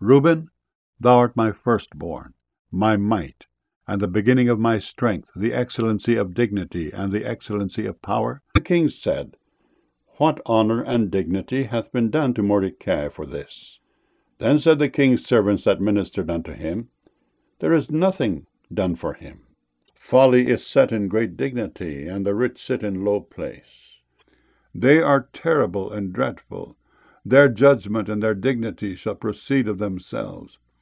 Reuben, thou art my firstborn, my might, and the beginning of my strength, the excellency of dignity, and the excellency of power. The king said, What honor and dignity hath been done to Mordecai for this? Then said the king's servants that ministered unto him, There is nothing done for him. Folly is set in great dignity, and the rich sit in low place. They are terrible and dreadful. Their judgment and their dignity shall proceed of themselves.